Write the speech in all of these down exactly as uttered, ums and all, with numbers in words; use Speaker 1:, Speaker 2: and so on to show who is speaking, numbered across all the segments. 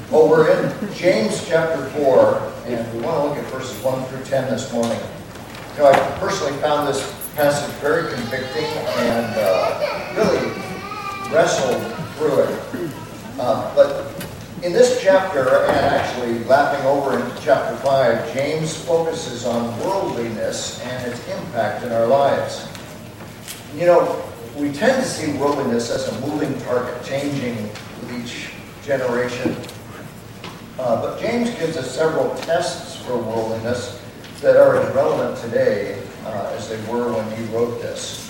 Speaker 1: Well, we're in James chapter four, and we want to look at verses one through ten this morning. You know, I personally found this passage very convicting and uh, really wrestled through it. Uh, but in this chapter, and actually lapping over into chapter five, James focuses on worldliness and its impact in our lives. You know, we tend to see worldliness as a moving target, changing with each generation. Uh, but James gives us several tests for worldliness that are as relevant today uh, as they were when he wrote this.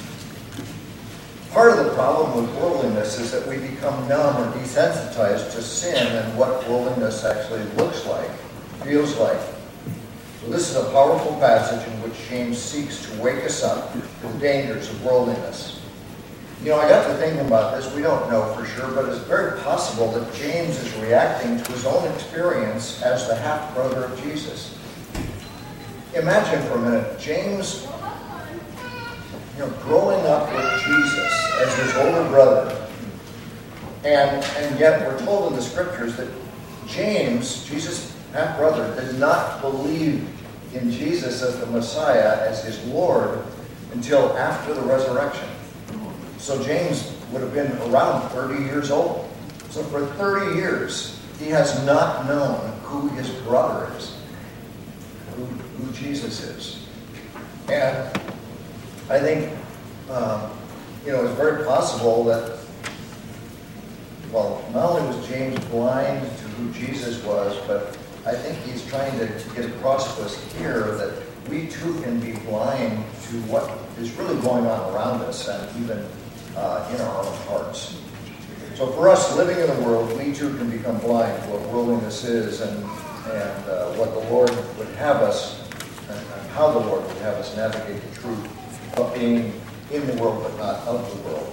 Speaker 1: Part of the problem with worldliness is that we become numb or desensitized to sin and what worldliness actually looks like, feels like. So this is a powerful passage in which James seeks to wake us up to the dangers of worldliness. You know, I got to thinking about this. We don't know for sure, but it's very possible that James is reacting to his own experience as the half-brother of Jesus. Imagine for a minute, James, you know, growing up with Jesus as his older brother, and, and yet we're told in the scriptures that James, Jesus' half-brother, did not believe in Jesus as the Messiah, as his Lord, until after the resurrection. So James would have been around thirty years old. So for thirty years, he has not known who his brother is, who, who Jesus is. And I think, um, you know, it's very possible that, well, not only was James blind to who Jesus was, but I think he's trying to get across to us here that we too can be blind to what is really going on around us and even Uh, in our own hearts. So for us living in the world, we too can become blind to what worldliness is and, and uh, what the Lord would have us, and, and how the Lord would have us navigate the truth of being in the world but not of the world.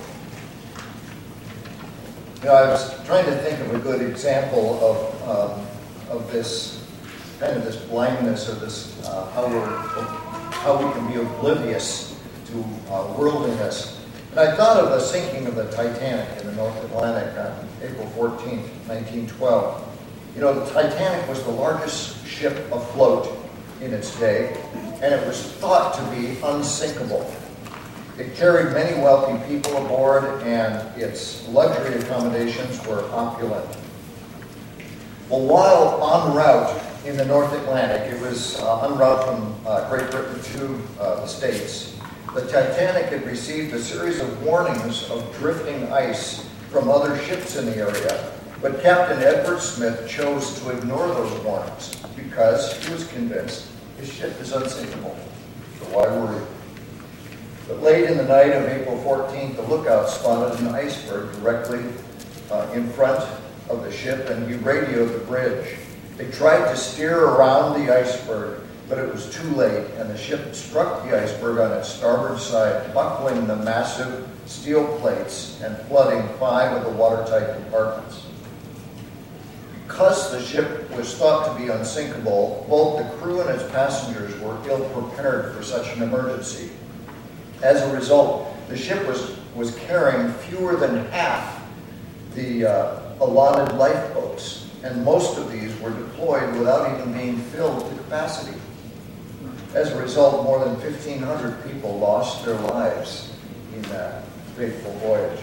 Speaker 1: You know, I was trying to think of a good example of um, of this kind of this blindness or this uh, how we're how we can be oblivious to uh, worldliness. And I thought of the sinking of the Titanic in the North Atlantic on April fourteenth, nineteen twelve. You know, the Titanic was the largest ship afloat in its day, and it was thought to be unsinkable. It carried many wealthy people aboard, and its luxury accommodations were opulent. Well, while en route in the North Atlantic, it was uh, en route from uh, Great Britain to uh, the States, the Titanic had received a series of warnings of drifting ice from other ships in the area, but Captain Edward Smith chose to ignore those warnings because he was convinced his ship is unsinkable. So why worry? But late in the night of April fourteenth, the lookout spotted an iceberg directly uh, in front of the ship, and he radioed the bridge. They tried to steer around the iceberg, but it was too late, and the ship struck the iceberg on its starboard side, buckling the massive steel plates and flooding five of the watertight compartments. Because the ship was thought to be unsinkable, both the crew and its passengers were ill-prepared for such an emergency. As a result, the ship was, was carrying fewer than half the uh, allotted lifeboats, and most of these were deployed without even being filled to capacity. As a result, more than fifteen hundred people lost their lives in that fateful voyage.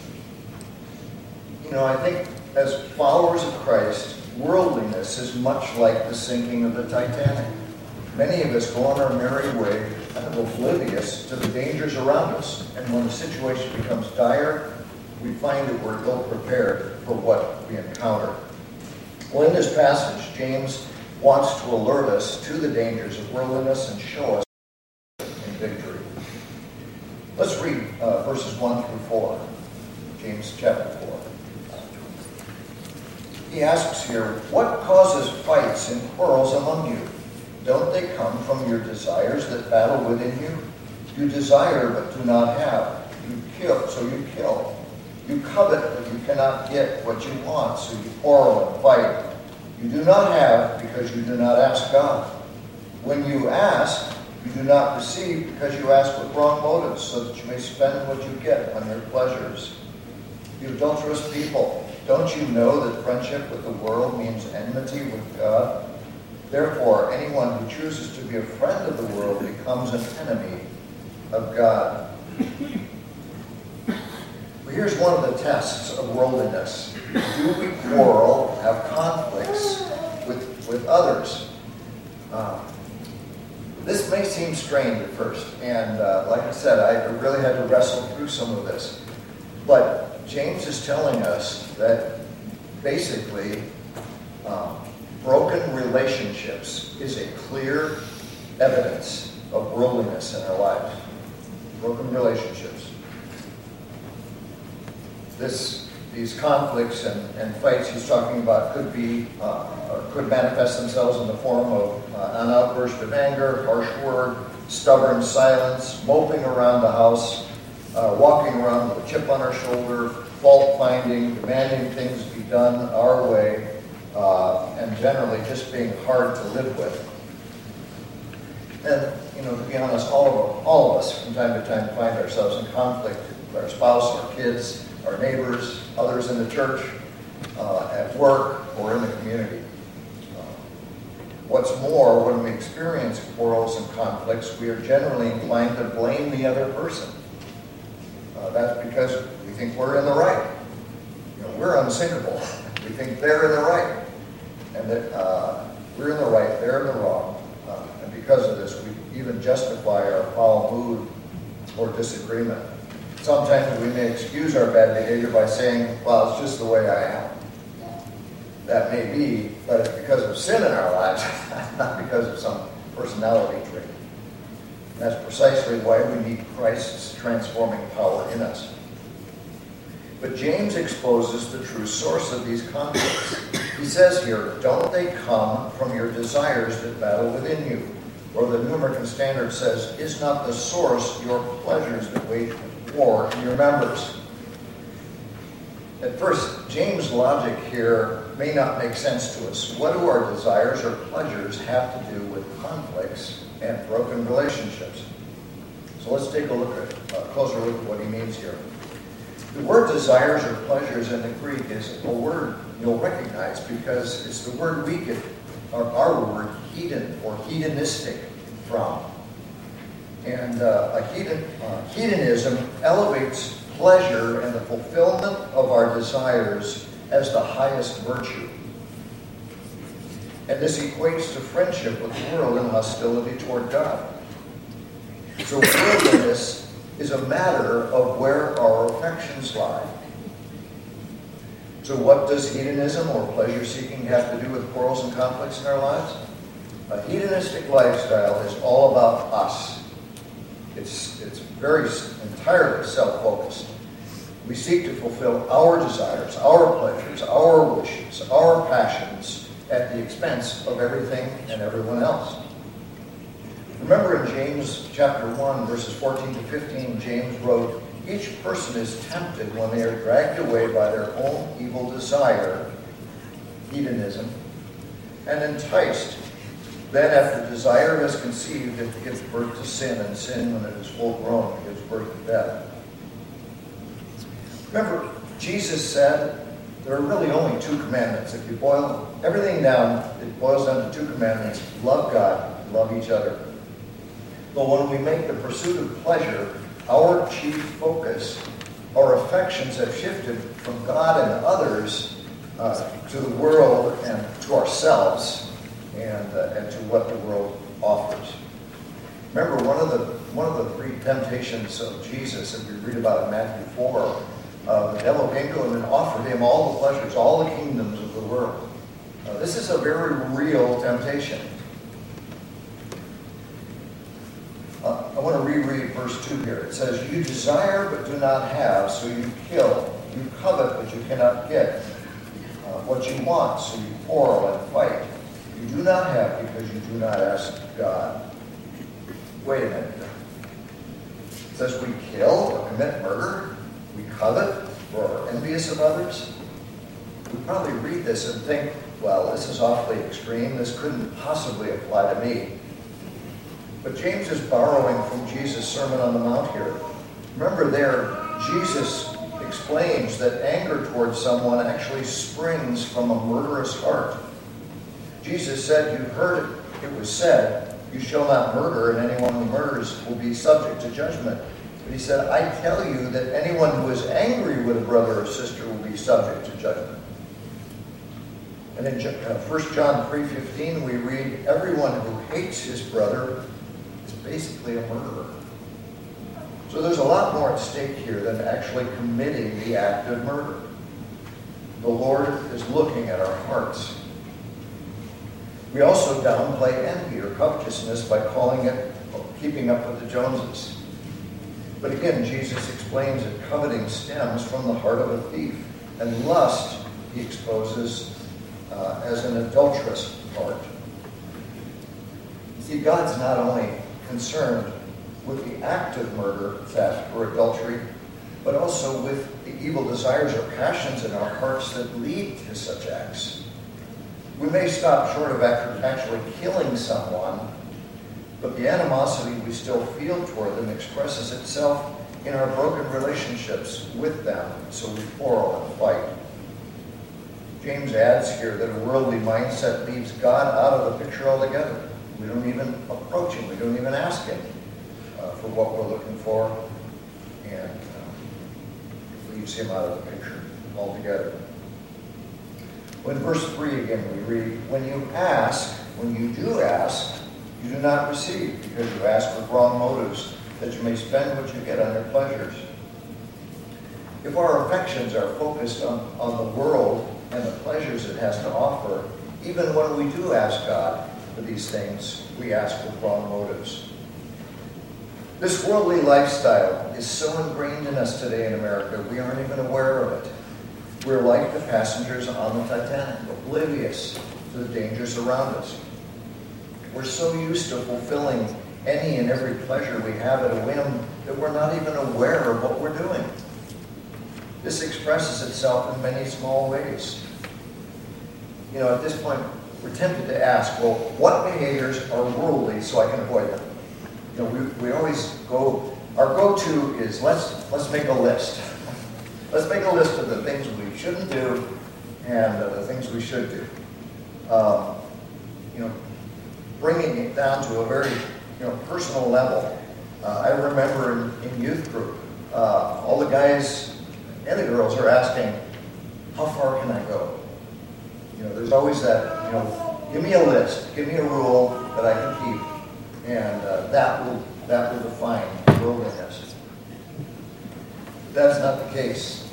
Speaker 1: You know, I think as followers of Christ, worldliness is much like the sinking of the Titanic. Many of us go on our merry way, kind of oblivious to the dangers around us. And when the situation becomes dire, we find that we're ill-prepared for what we encounter. Well, in this passage, James wants to alert us to the dangers of worldliness and show us in victory. Let's read uh, verses one through four, James chapter four. He asks here, "What causes fights and quarrels among you? Don't they come from your desires that battle within you? You desire but do not have. You kill, so you kill. You covet but you cannot get what you want, so you quarrel and fight. You do not have because you do not ask God. When you ask, you do not receive because you ask with wrong motives, so that you may spend what you get on your pleasures. You adulterous people, Don't you know that friendship with the world means enmity with God? Therefore, anyone who chooses to be a friend of the world becomes an enemy of God. Well, here's one of the tests of worldliness. Do we quarrel, have conflicts with, with others? Uh, this may seem strange at first, and uh, like I said, I really had to wrestle through some of this. But James is telling us that basically um, broken relationships is a clear evidence of worldliness in our lives. Broken relationships. This, these conflicts and, and fights he's talking about could be, uh, or could manifest themselves in the form of uh, an outburst of anger, harsh word, stubborn silence, moping around the house, uh, walking around with a chip on our shoulder, fault finding, demanding things be done our way, uh, and generally just being hard to live with. And, you know, to be honest, all of, all of us from time to time find ourselves in conflict with our spouse, our kids, our neighbors, others in the church, uh, at work, or in the community. Uh, what's more, when we experience quarrels and conflicts, we are generally inclined to blame the other person. Uh, that's because we think we're in the right. You know, we're unsinkable. We think they're in the right. And that uh, we're in the right, they're in the wrong. Uh, and because of this, we even justify our foul mood or disagreement. Sometimes we may excuse our bad behavior by saying, well, it's just the way I am. That may be, but it's because of sin in our lives, not because of some personality trait. And that's precisely why we need Christ's transforming power in us. But James exposes the true source of these conflicts. He says here, don't they come from your desires that battle within you? Or the New American Standard says, is not the source your pleasures that wage war in your members? At first, James' logic here may not make sense to us. What do our desires or pleasures have to do with conflicts and broken relationships? So let's take a look at a closer look at what he means here. The word desires or pleasures in the Greek is a word you'll recognize because it's the word we get our, our word hedon or hedonistic from. And uh, a hedon, uh, hedonism elevates pleasure and the fulfillment of our desires as the highest virtue. And this equates to friendship with the world and hostility toward God. So worldliness is a matter of where our affections lie. So what does hedonism or pleasure-seeking have to do with quarrels and conflicts in our lives? A hedonistic lifestyle is all about us. It's, it's very entirely self-focused. We seek to fulfill our desires, our pleasures, our wishes, our passions at the expense of everything and everyone else. Remember in James chapter one, verses fourteen to fifteen, James wrote, each person is tempted when they are dragged away by their own evil desire, hedonism, and enticed. Then after desire has conceived, it gives birth to sin, and sin, when it is full grown, gives birth to death. Remember, Jesus said there are really only two commandments. If you boil everything down, it boils down to two commandments. Love God, love each other. But when we make the pursuit of pleasure our chief focus, our affections have shifted from God and others uh, to the world and to ourselves and, uh, and to what the world offers. Remember, one of the one of the three temptations of Jesus that we read about in Matthew four, uh, the devil came to him and offered him all the pleasures, all the kingdoms of the world. Uh, this is a very real temptation. Uh, I want to reread verse two here. It says, you desire but do not have, so you kill. You covet but you cannot get. Uh, what you want, so you quarrel and fight. You do not have because you do not ask God. Wait a minute. It says we kill or commit murder. We covet or are envious of others. We probably read this and think, well, this is awfully extreme. This couldn't possibly apply to me. But James is borrowing from Jesus' Sermon on the Mount here. Remember there, Jesus explains that anger towards someone actually springs from a murderous heart. Jesus said, "You've heard it, it was said, you shall not murder, and anyone who murders will be subject to judgment." But he said, "I tell you that anyone who is angry with a brother or sister will be subject to judgment." And in First John three fifteen, we read, "Everyone who hates his brother is basically a murderer." So there's a lot more at stake here than actually committing the act of murder. The Lord is looking at our hearts. We also downplay envy or covetousness by calling it keeping up with the Joneses. But again, Jesus explains that coveting stems from the heart of a thief, and lust, he exposes uh, as an adulterous heart. You see, God's not only concerned with the act of murder, theft, or adultery, but also with the evil desires or passions in our hearts that lead to such acts. We may stop short of actually killing someone, but the animosity we still feel toward them expresses itself in our broken relationships with them, so we quarrel and fight. James adds here that a worldly mindset leaves God out of the picture altogether. We don't even approach him. We don't even ask him uh, for what we're looking for, and uh, leaves him out of the picture altogether. Well, in verse three again, we read, "When you ask, when you do ask, you do not receive, because you ask with wrong motives, that you may spend what you get on your pleasures." If our affections are focused on, on the world and the pleasures it has to offer, even when we do ask God for these things, we ask with wrong motives. This worldly lifestyle is so ingrained in us today in America, we aren't even aware of it. We're like the passengers on the Titanic, oblivious to the dangers around us. We're so used to fulfilling any and every pleasure we have at a whim that we're not even aware of what we're doing. This expresses itself in many small ways. You know, at this point, we're tempted to ask, well, what behaviors are worldly so I can avoid them? You know, we, we always go, our go-to is let's, let's make a list. Let's make a list of the things we shouldn't do and uh, the things we should do. Um, you know, bringing it down to a very you know, personal level. Uh, I remember in, in youth group, uh, all the guys and the girls are asking, how far can I go? You know, there's always that, you know, give me a list, give me a rule that I can keep, and uh, that will that will define worldliness. That's not the case.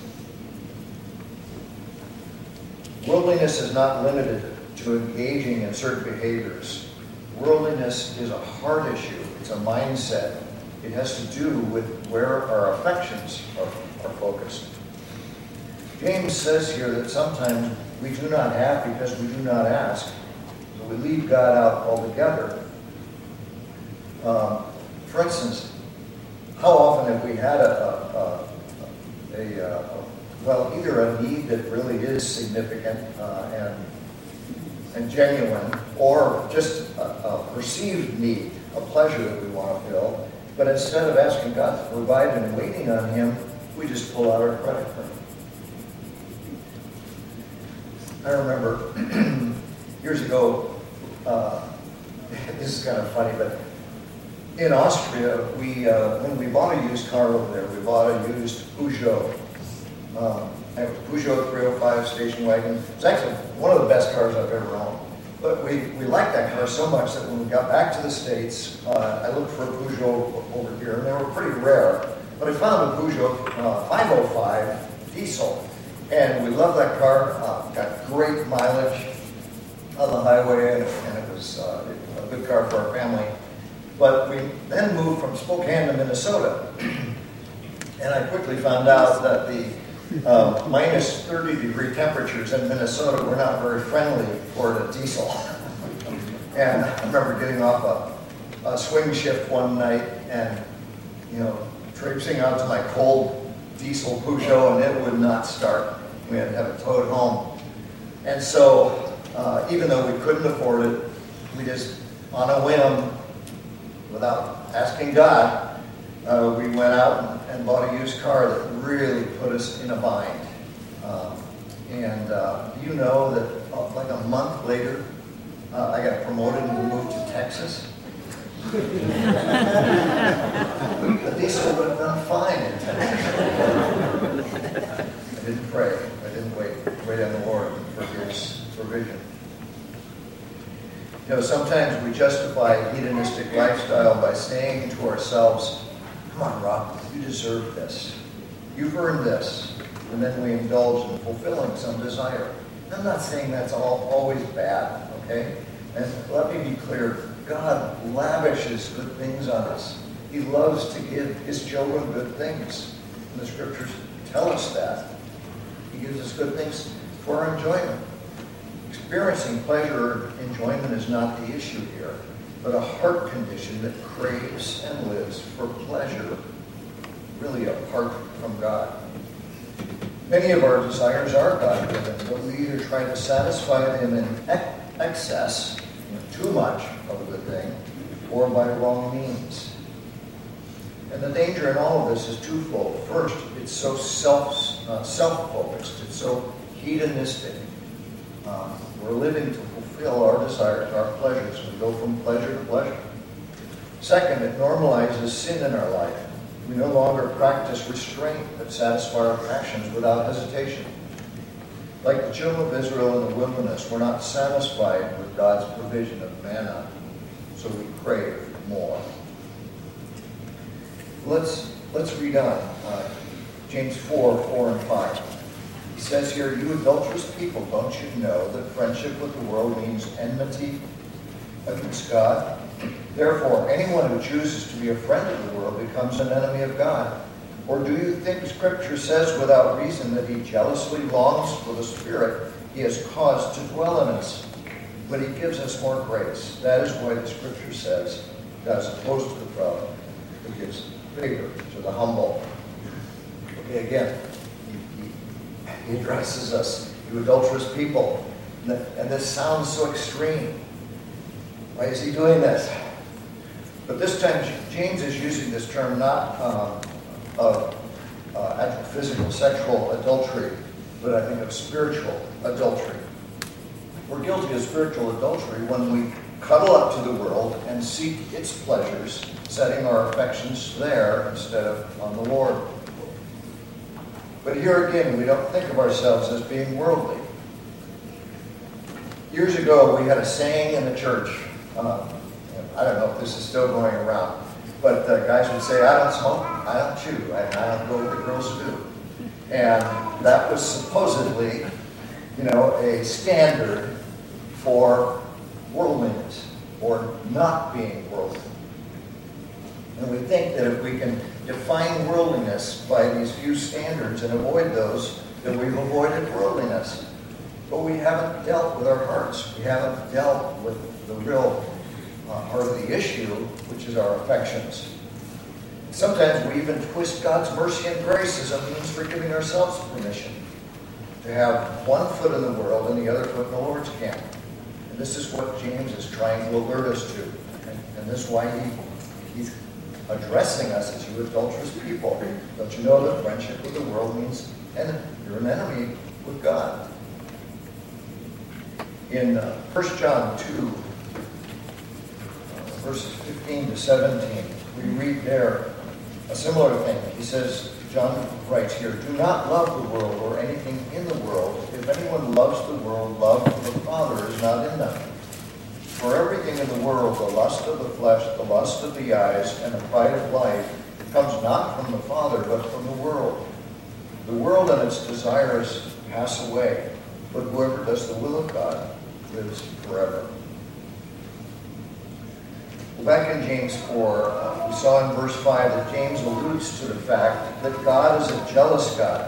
Speaker 1: Worldliness is not limited to engaging in certain behaviors. Worldliness is a heart issue. It's a mindset. It has to do with where our affections are, are focused. James says here that sometimes we do not have because we do not ask. So we leave God out altogether. Um, for instance, how often have we had a, a, a, a, a well, either a need that really is significant uh, and and genuine, or just a, a perceived need, a pleasure that we want to fill, but instead of asking God to provide and waiting on Him, we just pull out our credit card. I remember years ago, uh, this is kind of funny, but in Austria, we uh, when we bought a used car over there, we bought a used Peugeot. Um, I have a Peugeot three oh five station wagon. It's actually one of the best cars I've ever owned. But we, we liked that car so much that when we got back to the States, uh, I looked for a Peugeot over here, and they were pretty rare. But I found a Peugeot uh, five oh five diesel, and we loved that car. Uh, got great mileage on the highway, and, and it was uh, a good car for our family. But we then moved from Spokane to Minnesota, and I quickly found out that the uh, minus thirty degree temperatures in Minnesota were not very friendly for the diesel. And I remember getting off a, a swing shift one night and, you know, traipsing out to my cold diesel Peugeot, and it would not start. We had to have it towed home. And so, uh, even though we couldn't afford it, we just, on a whim, without asking God, uh, we went out and, and bought a used car that really put us in a bind. Um, and uh, you know that uh, like a month later, uh, I got promoted and we moved to Texas. At least I would have done fine in Texas. I didn't pray. I didn't wait. Wait on the Lord for His provision. You know, sometimes we justify a hedonistic lifestyle by saying to ourselves, come on, Rob, you deserve this. You've earned this. And then we indulge in fulfilling some desire. I'm not saying that's all always bad, okay? And let me be clear, God lavishes good things on us. He loves to give His children good things. And the Scriptures tell us that. He gives us good things for our enjoyment. Experiencing pleasure or enjoyment is not the issue here, but a heart condition that craves and lives for pleasure, really apart from God. Many of our desires are God-given, but we either try to satisfy them in ex- excess, you know, too much of a good thing, or by wrong means. And the danger in all of this is twofold. First, it's so self, uh, self-focused. It's so hedonistic. Um, we're living to fulfill our desires, our pleasures. We go from pleasure to pleasure. Second, it normalizes sin in our life. We no longer practice restraint but satisfy our passions without hesitation. Like the children of Israel in the wilderness, we're not satisfied with God's provision of manna, so we crave more. Let's, let's read on. Uh, James four, four and five. He says here, you adulterous people, don't you know that friendship with the world means enmity against God? Therefore, anyone who chooses to be a friend of the world becomes an enemy of God. Or do you think Scripture says without reason that He jealously longs for the Spirit He has caused to dwell in us? But He gives us more grace. That is why the Scripture says, as opposed to the proud, He gives favor to the humble. Okay, again, He, he, he addresses us, you adulterous people. And, the, and this sounds so extreme. Why is He doing this? But this time, James is using this term not um, of uh, physical, sexual adultery, but I think of spiritual adultery. We're guilty of spiritual adultery when we cuddle up to the world and seek its pleasures, setting our affections there instead of on the Lord. But here again, we don't think of ourselves as being worldly. Years ago, we had a saying in the church. Uh, I don't know if this is still going around, but uh, guys would say, I don't smoke, I don't chew, I, I don't go with the girls do. And that was supposedly, you know, a standard for worldliness, or not being worldly. And we think that if we can define worldliness by these few standards and avoid those, that we've avoided worldliness. But we haven't dealt with our hearts. We haven't dealt with the real uh, heart of the issue, which is our affections. Sometimes we even twist God's mercy and grace as a means for giving ourselves permission to have one foot in the world and the other foot in the Lord's camp. And this is what James is trying to alert us to. And, and this is why he, he's addressing us as you adulterous people. Don't you know that friendship with the world means and you're an enemy with God? In uh, First John two, uh, verses fifteen to seventeen, we read there a similar thing. He says, John writes here, do not love the world or anything in the world. If anyone loves the world, love of the Father is not in them. For everything in the world, the lust of the flesh, the lust of the eyes, and the pride of life, comes not from the Father, but from the world. The world and its desires pass away, but whoever does the will of God lives forever. Well, back in James four, uh, we saw in verse five that James alludes to the fact that God is a jealous God.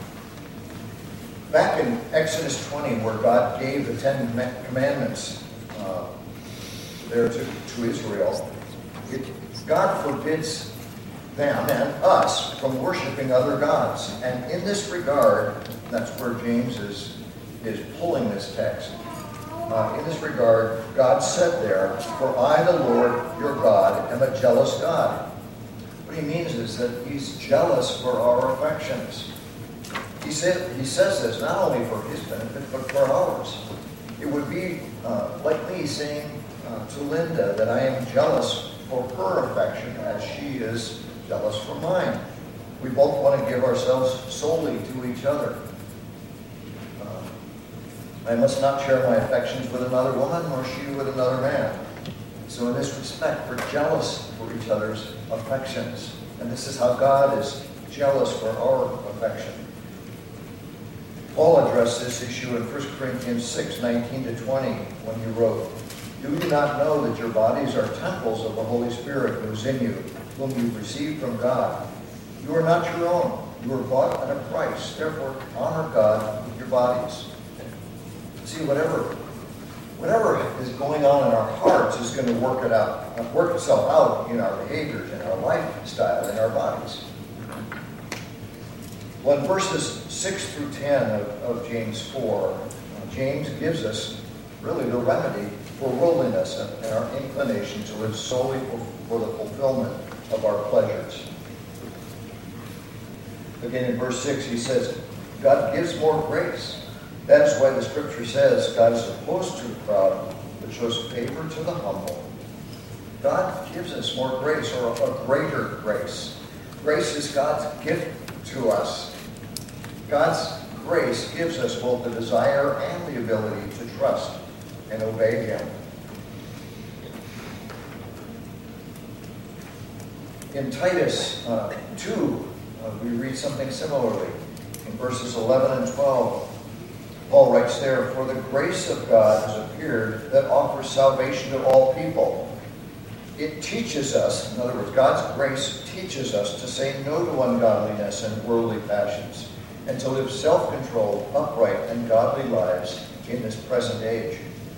Speaker 1: Back in Exodus twenty, where God gave the Ten Commandments uh, there to, to Israel, it, God forbids them and us from worshiping other gods. And in this regard, that's where James is, is pulling this text. Uh, in this regard, God said there, for I, the Lord, your God, am a jealous God. What he means is that he's jealous for our affections. He said he says this not only for his benefit, but for ours. It would be uh, like me saying uh, to Linda that I am jealous for her affection as she is jealous for mine. We both want to give ourselves solely to each other. Uh, I must not share my affections with another woman, nor she with another man. So in this respect, we're jealous for each other's affections. And this is how God is jealous for our affection. Paul addressed this issue in First Corinthians six, nineteen to twenty, when he wrote, "Do you not know that your bodies are temples of the Holy Spirit who is in you, whom you received from God? You are not your own. You were bought at a price. Therefore, honor God with your bodies." See, whatever, whatever is going on in our hearts is going to work it out, work itself out in our behaviors, in our lifestyle, in our bodies. Well, in verses six through ten of, of James four, uh, James gives us really the remedy for worldliness and, and our inclination to live solely for, for the fulfillment of our pleasures. Again, in verse six, he says, God gives more grace. That is why the scripture says God is opposed to the proud, but shows favor to the humble. God gives us more grace, or a, a greater grace. Grace is God's gift to us. God's grace gives us both the desire and the ability to trust and obey Him. In Titus uh, two, uh, we read something similarly. In verses eleven and twelve, Paul writes there, "For the grace of God has appeared that offers salvation to all people." It teaches us, in other words, God's grace teaches us to say no to ungodliness and worldly passions, and to live self-controlled, upright, and godly lives in this present age.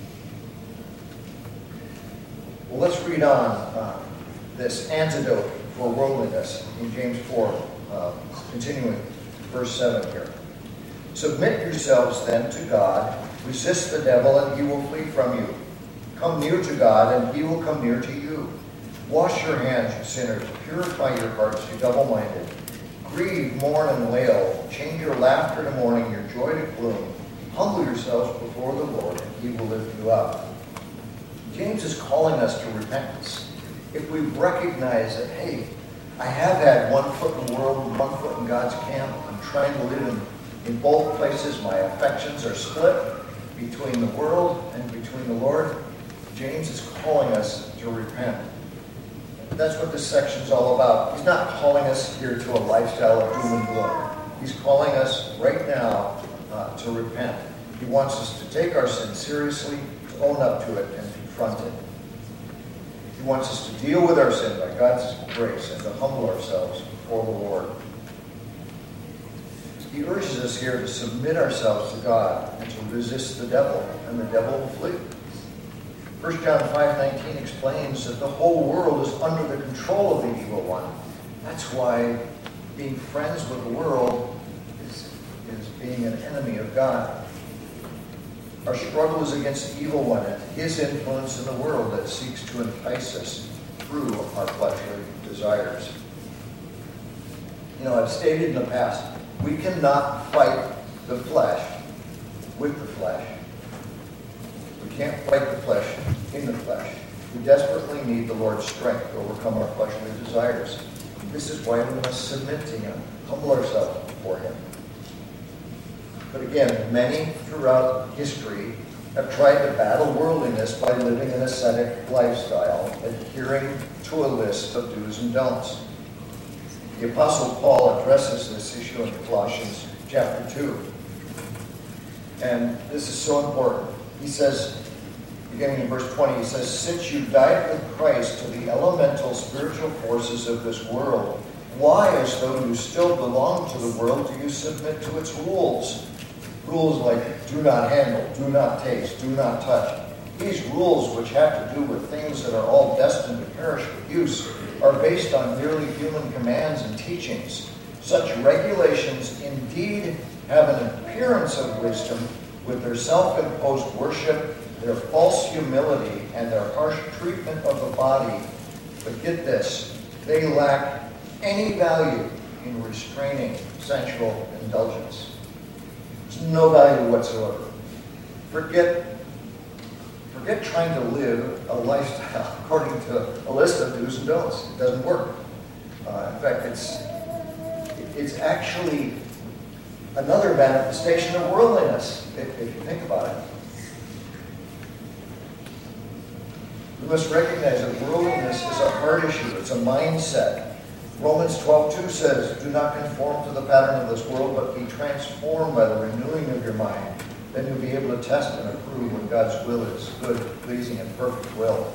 Speaker 1: Well, let's read on uh, this antidote for worldliness in James four, uh, continuing verse seven here. "Submit yourselves then to God, resist the devil, and he will flee from you. Come near to God, and he will come near to you. Wash your hands, you sinners. Purify your hearts, you double-minded. Grieve, mourn, and wail. Change your laughter to mourning, your joy to gloom. Humble yourselves before the Lord, and he will lift you up." James is calling us to repentance. If we recognize that, hey, I have had one foot in the world and one foot in God's camp, I'm trying to live in, in both places, my affections are split between the world and between the Lord, James is calling us to repent. That's what this section is all about. He's not calling us here to a lifestyle of doom and gloom. He's calling us right now uh, to repent. He wants us to take our sin seriously, to own up to it, and confront it. He wants us to deal with our sin by God's grace and to humble ourselves before the Lord. He urges us here to submit ourselves to God and to resist the devil, and the devil will flee. First John five nineteen explains that the whole world is under the control of the evil one. That's why being friends with the world is, is being an enemy of God. Our struggle is against the evil one and his influence in the world that seeks to entice us through our fleshly desires. You know, I've stated in the past, we cannot fight the flesh with the flesh. We can't fight the flesh in the flesh. We desperately need the Lord's strength to overcome our fleshly desires. This is why we must submit to Him, humble ourselves before Him. But again, many throughout history have tried to battle worldliness by living an ascetic lifestyle, adhering to a list of do's and don'ts. The Apostle Paul addresses this issue in Colossians chapter two. And this is so important. He says, beginning in verse twenty, he says, "Since you died with Christ to the elemental spiritual forces of this world, why, as though you still belong to the world, do you submit to its rules?" Rules like do not handle, do not taste, do not touch. These rules, which have to do with things that are all destined to perish with use, are based on merely human commands and teachings. Such regulations indeed have an appearance of wisdom with their self-imposed worship, their false humility, and their harsh treatment of the body. But get this, they lack any value in restraining sensual indulgence. There's no value whatsoever. Forget, forget trying to live a lifestyle according to a list of do's and don'ts. It doesn't work. Uh, in fact, it's, it's actually another manifestation of worldliness, if, if you think about it. We must recognize that worldliness is a heart issue. It's a mindset. Romans twelve two says, do not conform to the pattern of this world, but be transformed by the renewing of your mind. Then you'll be able to test and approve what God's will is, good, pleasing, and perfect will.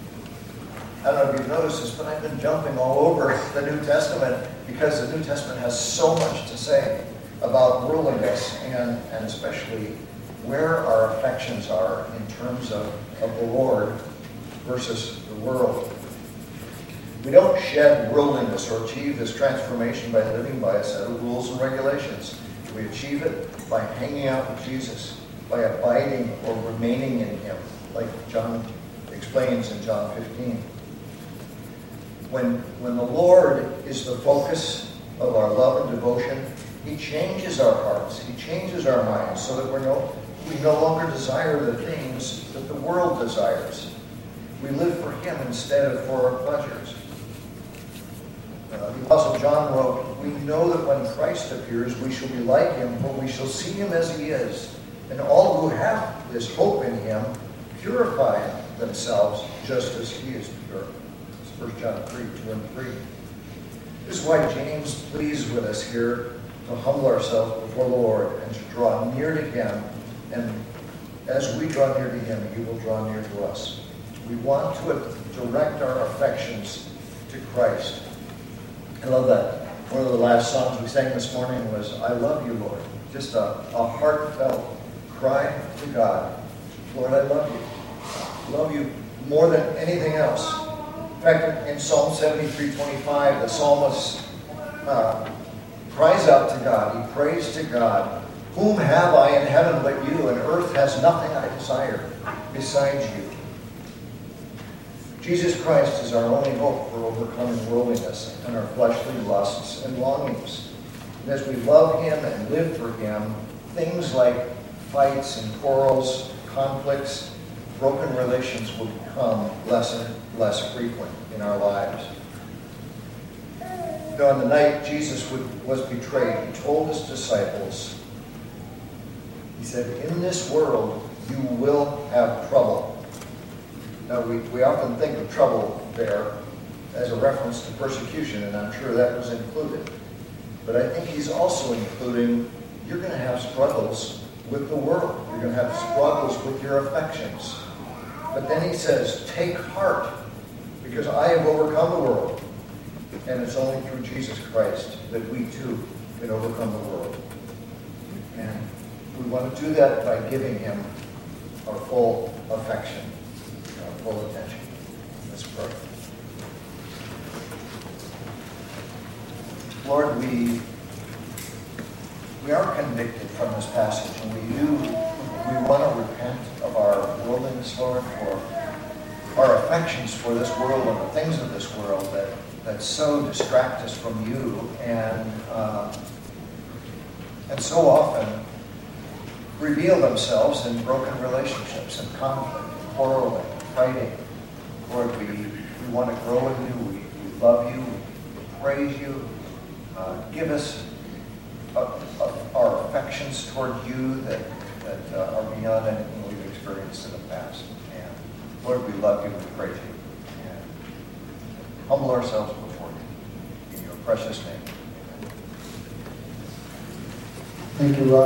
Speaker 1: I don't know if you've noticed this, but I've been jumping all over the New Testament because the New Testament has so much to say about worldliness and, and especially where our affections are in terms of, of the Lord versus the world. We don't shed worldliness or achieve this transformation by living by a set of rules and regulations. We achieve it by hanging out with Jesus, by abiding or remaining in him, like John explains in John fifteen. When, when the Lord is the focus of our love and devotion, he changes our hearts, he changes our minds so that we're no, we no longer desire the things that the world desires. We live for him instead of for our pleasures. Uh, the Apostle John wrote, we know that when Christ appears, we shall be like him, for we shall see him as he is. And all who have this hope in him purify themselves just as he is pure. It's First John three, two and three. This is why James pleads with us here to humble ourselves before the Lord and to draw near to him. And as we draw near to him, he will draw near to us. We want to direct our affections to Christ. I love that. One of the last songs we sang this morning was, I love you, Lord. Just a, a heartfelt cry to God. Lord, I love you. Love you more than anything else. In fact, in Psalm seventy-three twenty-five, the psalmist uh, cries out to God. He prays to God. Whom have I in heaven but you, and earth has nothing I desire besides you. Jesus Christ is our only hope for overcoming worldliness and our fleshly lusts and longings. And as we love him and live for him, things like fights and quarrels, conflicts, broken relations will become less and less frequent in our lives. You know, on the night Jesus would, was betrayed, he told his disciples, he said, in this world you will have trouble. Now, we, we often think of trouble there as a reference to persecution, and I'm sure that was included. But I think he's also including, you're going to have struggles with the world. You're going to have struggles with your affections. But then he says, take heart, because I have overcome the world. And it's only through Jesus Christ that we too can overcome the world. And we want to do that by giving him our full affection. Full attention. Let's pray. Lord, we we are convicted from this passage, and we do we want to repent of our worldliness, Lord, for our affections for this world and the things of this world that, that so distract us from you, and uh, and so often reveal themselves in broken relationships and conflict, and quarreling. Fighting. Lord, we, we want to grow in you. We, we love you. We praise you. Uh, give us uh, uh, our affections toward you that, that uh, are beyond anything we've experienced in the past. And Lord, we love you. We praise you. And humble ourselves before you. In your precious name.
Speaker 2: Thank you, Rob.